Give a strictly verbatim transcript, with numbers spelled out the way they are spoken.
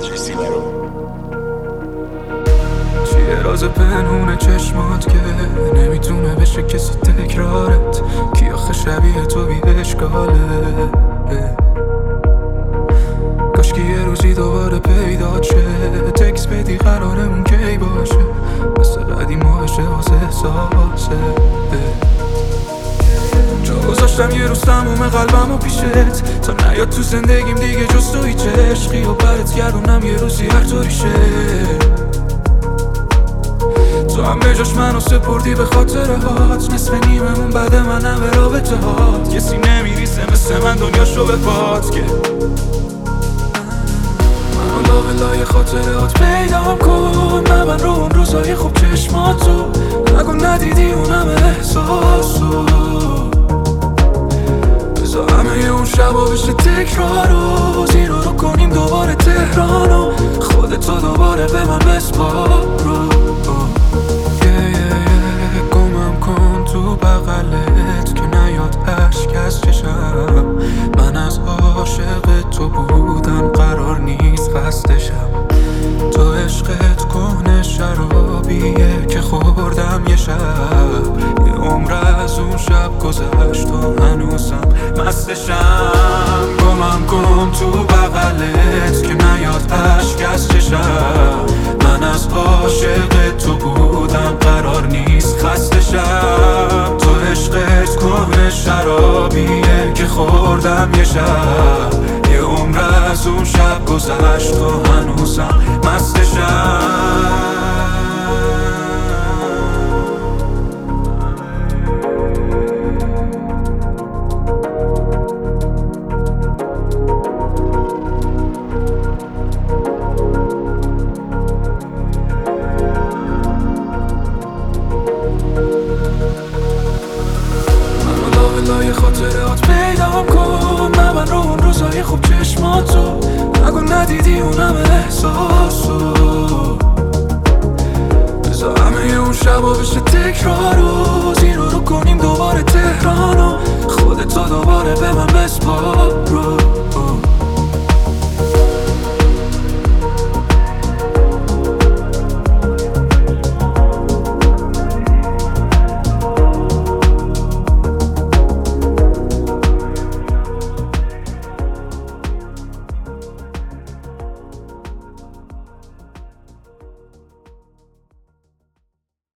چیه راز پنهون چشمات که نمیتونه بشه کسی تکرارت؟ کی آخه شبیه تو بی اشکاله؟ کاش که یه روزی دوباره پیدا شه، تکس بدی قرارمون کی باشه، مثل قدیما بشه واسه احساسه. جا گذاشتم یه روز تموم قلبم و پیشت، تا نیاد تو زندگیم دیگه جز تو هیچ عشقی، و برات گردونم یه روزی هر طوری شه. تو هم به جاش منو سپردی به خاطر هات، نصف نیممون بعد منم به رابطه هات. کسی نمیریسه مثل من دنیاشو به پات که منو لا به لای خاطرات پیدام کن، نبن رو اون روزای خوب چشماتو، نگو ندیدی اونم احساسو. بذار همه اون شبا بشه تکرارو، زیرو رو کنیم دوباره تهرانو، خودتو دوباره به من بسپارو. تو بغلت که نیاد عشق از چشم، من از عاشق تو بودن قرار نیست خستشم. تو عشقت کهنه شرابیه که خوردم یه شب، یه عمر از اون شب گذشت و هنوزم مستشم. گمم کن تو بغلت که نیاد عشق از چشم، من از عاشق تو بودم قرار نیست خستشم. تو عشقت کهنه شرابیه که خوردم یه شب، یه عمر از اون شب گذشت و هنوزم مستشم. لای خاطرات پیدام کن، نبن رو اون روزای خوب چشماتو، نگو ندیدی اونم احساسو. بذار همه اون شبا بشه تکرارو، زیرو رو کنیم دوباره تهرانو، خودتو دوباره به من بسپارو.